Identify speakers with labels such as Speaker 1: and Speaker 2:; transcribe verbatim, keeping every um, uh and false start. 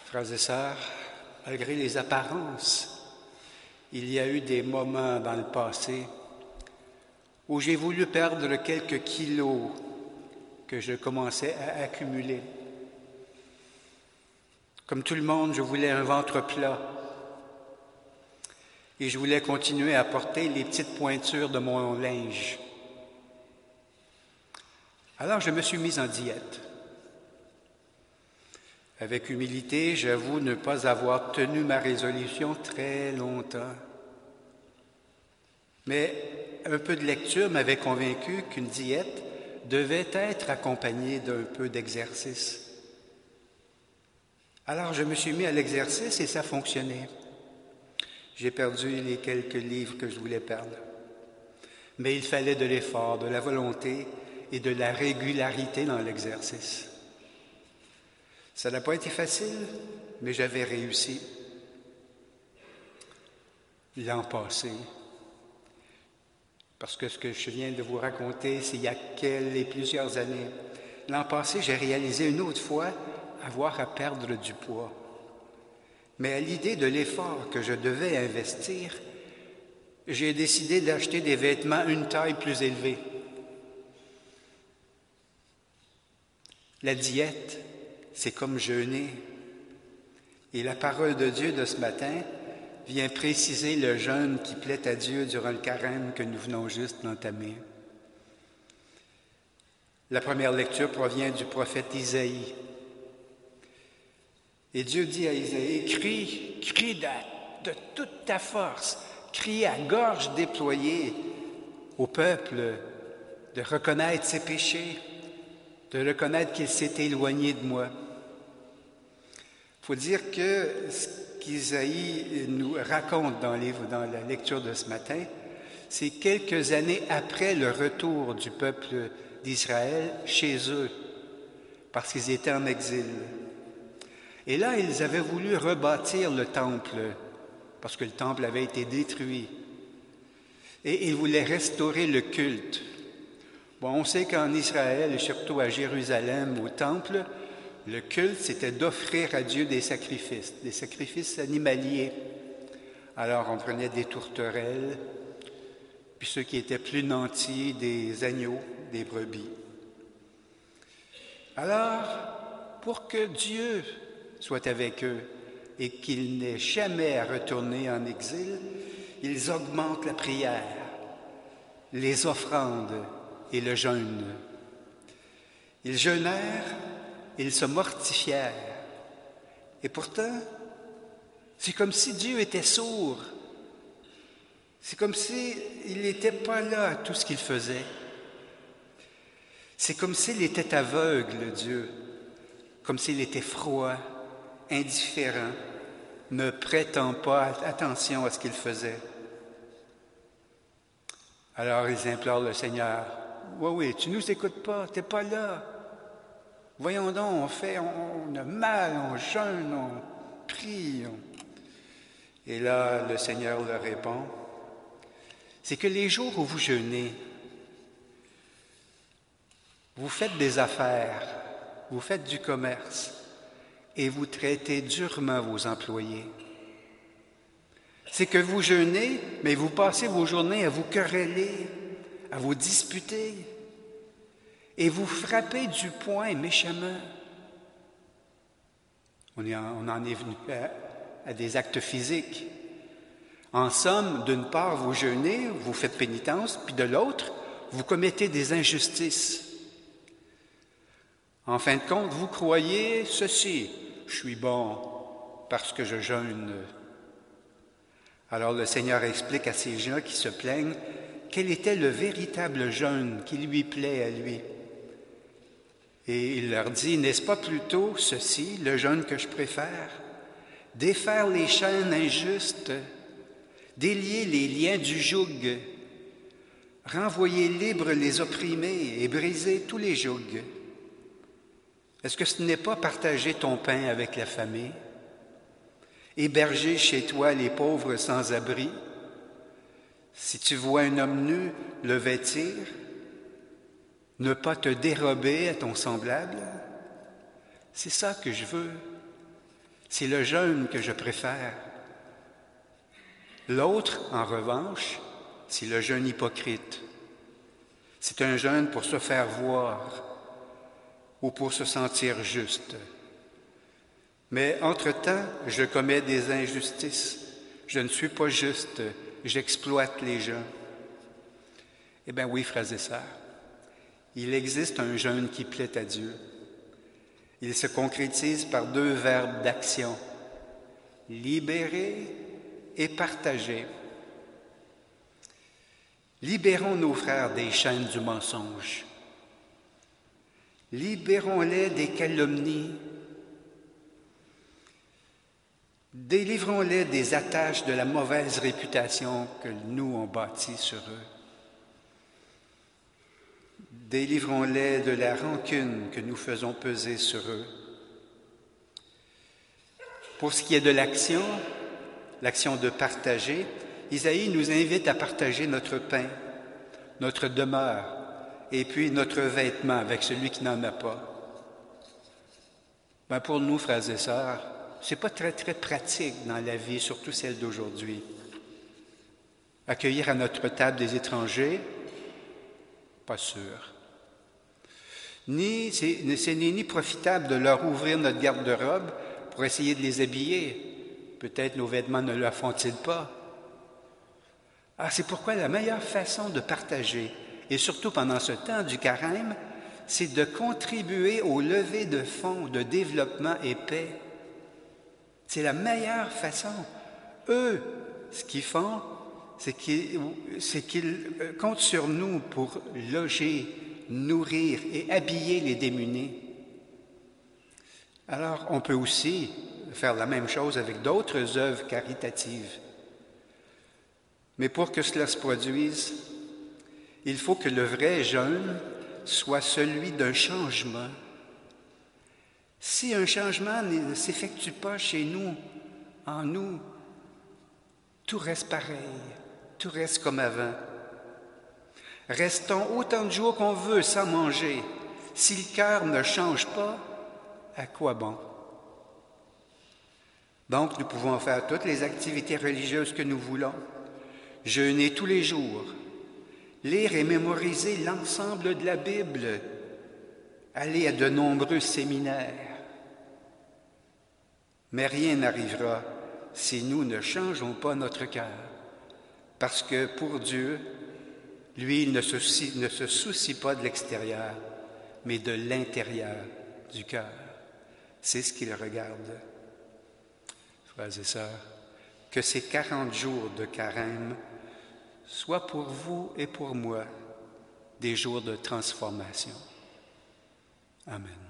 Speaker 1: Frères et sœurs, malgré les apparences, il y a eu des moments dans le passé où j'ai voulu perdre quelques kilos que je commençais à accumuler. Comme tout le monde, je voulais un ventre plat et je voulais continuer à porter les petites pointures de mon linge. Alors je me suis mise en diète. Avec humilité, j'avoue ne pas avoir tenu ma résolution très longtemps. Mais un peu de lecture m'avait convaincu qu'une diète devait être accompagnée d'un peu d'exercice. Alors je me suis mis à l'exercice et ça fonctionnait. J'ai perdu les quelques livres que je voulais perdre. Mais il fallait de l'effort, de la volonté et de la régularité dans l'exercice. Ça n'a pas été facile, mais j'avais réussi. L'an passé, parce que ce que je viens de vous raconter, c'est il y a quelques, plusieurs années. L'an passé, j'ai réalisé une autre fois avoir à perdre du poids. Mais à l'idée de l'effort que je devais investir, j'ai décidé d'acheter des vêtements une taille plus élevée. La diète, c'est comme jeûner. Et la parole de Dieu de ce matin vient préciser le jeûne qui plaît à Dieu durant le carême que nous venons juste d'entamer. La première lecture provient du prophète Isaïe. Et Dieu dit à Isaïe, crie, crie de, de toute ta force, crie à gorge déployée au peuple de reconnaître ses péchés, de reconnaître qu'il s'est éloigné de moi. Il faut dire que ce qu'Isaïe nous raconte dans, les, dans la lecture de ce matin, c'est quelques années après le retour du peuple d'Israël chez eux, parce qu'ils étaient en exil. Et là, ils avaient voulu rebâtir le temple, parce que le temple avait été détruit. Et ils voulaient restaurer le culte. Bon, on sait qu'en Israël, et surtout à Jérusalem, au temple, le culte, c'était d'offrir à Dieu des sacrifices, des sacrifices animaliers. Alors, on prenait des tourterelles, puis ceux qui étaient plus nantis, des agneaux, des brebis. Alors, pour que Dieu soit avec eux et qu'ils n'aient jamais à retourner en exil, ils augmentent la prière, les offrandes et le jeûne. Ils jeûnèrent, ils se mortifièrent. Et pourtant, c'est comme si Dieu était sourd. C'est comme s'il n'était pas là à tout ce qu'il faisait. C'est comme s'il était aveugle, Dieu, comme s'il était froid, indifférent, ne prêtant pas attention à ce qu'il faisait. Alors ils implorent le Seigneur. Oui, oui, tu ne nous écoutes pas, tu n'es pas là. Voyons donc, on fait, on, on a mal, on jeûne, on prie. On... Et là, le Seigneur leur répond, c'est que les jours où vous jeûnez, vous faites des affaires, vous faites du commerce et vous traitez durement vos employés. C'est que vous jeûnez, mais vous passez vos journées à vous quereller, à vous disputer. Et vous frappez du poing méchamment. On, est en, on en est venu à, à des actes physiques. En somme, d'une part, vous jeûnez, vous faites pénitence, puis de l'autre, vous commettez des injustices. En fin de compte, vous croyez ceci, je suis bon parce que je jeûne. Alors le Seigneur explique à ces gens qui se plaignent quel était le véritable jeûne qui lui plaît à lui. Et il leur dit, n'est-ce pas plutôt ceci, le jeûne que je préfère? Défaire les chaînes injustes, délier les liens du joug, renvoyer libres les opprimés et briser tous les jougs. Est-ce que ce n'est pas partager ton pain avec la famille? Héberger chez toi les pauvres sans abri? Si tu vois un homme nu, le vêtir? Ne pas te dérober à ton semblable? C'est ça que je veux. C'est le jeûne que je préfère. L'autre, en revanche, c'est le jeûne hypocrite. C'est un jeûne pour se faire voir ou pour se sentir juste. Mais entre-temps, je commets des injustices. Je ne suis pas juste. J'exploite les gens. Eh bien oui, frères et sœurs, il existe un jeûne qui plaît à Dieu. Il se concrétise par deux verbes d'action, libérer et partager. Libérons nos frères des chaînes du mensonge. Libérons-les des calomnies. Délivrons-les des attaches de la mauvaise réputation que nous on bâtit sur eux. Délivrons-les de la rancune que nous faisons peser sur eux. Pour ce qui est de l'action, l'action de partager, Isaïe nous invite à partager notre pain, notre demeure, et puis notre vêtement avec celui qui n'en a pas. Ben pour nous, frères et sœurs, c'est pas très, très pratique dans la vie, surtout celle d'aujourd'hui. Accueillir à notre table des étrangers, pas sûr. Ni, c'est, c'est ni profitable de leur ouvrir notre garde-robe pour essayer de les habiller. Peut-être nos vêtements ne le font-ils pas. Ah, c'est pourquoi la meilleure façon de partager, et surtout pendant ce temps du carême, c'est de contribuer au lever de fonds de développement et paix. C'est la meilleure façon. Eux, ce qu'ils font, c'est qu'ils, c'est qu'ils comptent sur nous pour loger, nourrir et habiller les démunis. Alors, on peut aussi faire la même chose avec d'autres œuvres caritatives. Mais pour que cela se produise, il faut que le vrai jeûne soit celui d'un changement. Si un changement ne s'effectue pas chez nous, en nous, tout reste pareil, tout reste comme avant. Restons autant de jours qu'on veut sans manger. Si le cœur ne change pas, à quoi bon? Donc, nous pouvons faire toutes les activités religieuses que nous voulons, jeûner tous les jours, lire et mémoriser l'ensemble de la Bible, aller à de nombreux séminaires. Mais rien n'arrivera si nous ne changeons pas notre cœur, parce que pour Dieu, lui, il ne se soucie, ne se soucie pas de l'extérieur, mais de l'intérieur du cœur. C'est ce qu'il regarde. Frères et sœurs, que ces quarante jours de carême soient pour vous et pour moi des jours de transformation. Amen.